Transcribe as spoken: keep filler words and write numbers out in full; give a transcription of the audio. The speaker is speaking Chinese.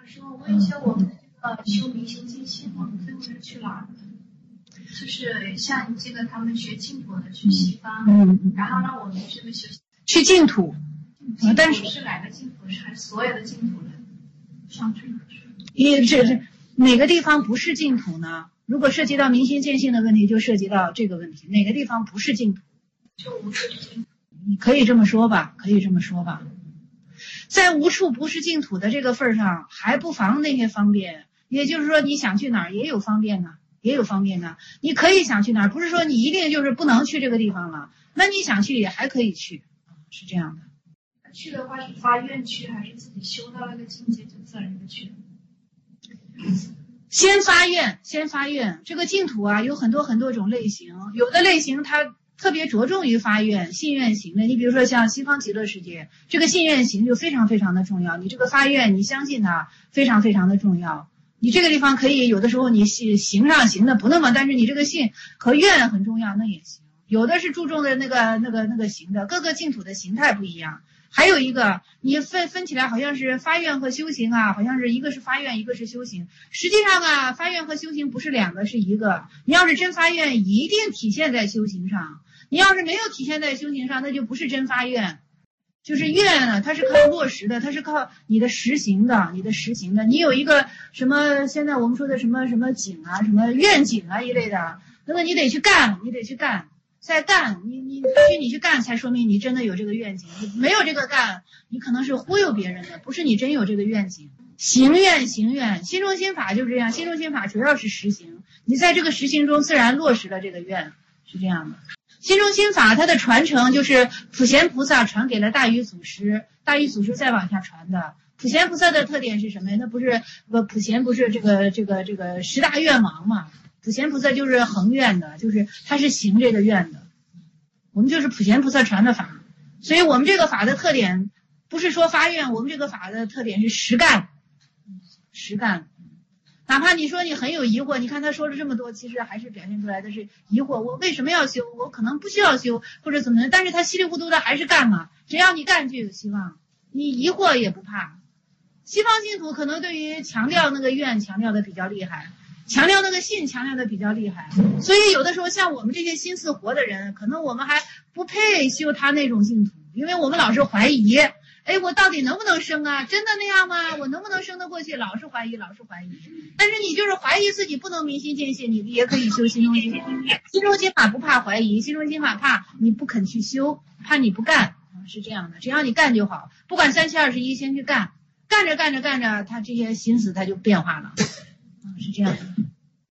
师，我问一下，我们这个修明心见性，我们最后是去哪儿呢？就是像这个他们学净土的去西方，嗯嗯，然后呢，我们这个修去净土， 净土是哪个净土？还是所有的净土呢？想去哪去？ 你这这哪个地方不是净土呢？如果涉及到明心见性的问题，就涉及到这个问题，哪个地方不是净土？ 就无处是净土。 你可以这么说吧，可以这么说吧。在无处不是净土的这个份儿上，还不妨那些方便。也就是说，你想去哪儿也有方便呢，也有方便呢。你可以想去哪儿，不是说你一定就是不能去这个地方了。那你想去也还可以去，是这样的。 去的话是发愿去，还是自己修到那个境界就自然的去？ 先发愿，先发愿。这个净土啊，有很多很多种类型，有的类型它特别着重于发愿、信愿行的。你比如说像西方极乐世界，这个信愿行就非常非常的重要。你这个发愿，你相信它，非常非常的重要。你这个地方可以有的时候你行上行的不那么，但是你这个信和愿很重要，那也行。有的是注重的那个那个那个行的，各个净土的形态不一样。还有一个，你分分起来好像是发愿和修行啊，好像是一个是发愿，一个是修行。实际上啊，发愿和修行不是两个，是一个。你要是真发愿，一定体现在修行上。你要是没有体现在修行上，那就不是真发愿。就是愿呢，它是靠落实的，它是靠你的实行的，你的实行的。你有一个什么，现在我们说的什么什么景啊，什么愿景啊一类的，那么你得去干，你得去干。再干，你你必须你去干，才说明你真的有这个愿景。你没有这个干，你可能是忽悠别人的，不是你真有这个愿景。行愿行愿，心中心法就是这样，心中心法主要是实行，你在这个实行中自然落实了这个愿，是这样的。心中心法它的传承就是普贤菩萨传给了大禹祖师，大禹祖师再往下传的。普贤菩萨的特点是什么呀？那不是不普贤不是这个这个这个十大愿王嘛？普贤菩萨就是恒愿的，就是他是行这个愿的。我们就是普贤菩萨传的法，所以我们这个法的特点不是说发愿，我们这个法的特点是实干，实干。哪怕你说你很有疑惑，你看他说了这么多，其实还是表现出来的是疑惑。我为什么要修？我可能不需要修，或者怎么样？但是他稀里糊涂的还是干嘛？只要你干就有希望，你疑惑也不怕。西方净土可能对于强调那个愿强调的比较厉害。强调那个信强调的比较厉害，所以有的时候像我们这些心思活的人，可能我们还不配修他那种净土，因为我们老是怀疑，哎，我到底能不能生啊？真的那样吗？我能不能生得过去？老是怀疑，老是怀疑。但是你就是怀疑自己不能明心见性，你也可以修心中心法。心中心法不怕怀疑，心中心法怕你不肯去修，怕你不干，是这样的。只要你干就好，不管三七二十一，先去干，干着干着干着，他这些心思他就变化了。是这样的。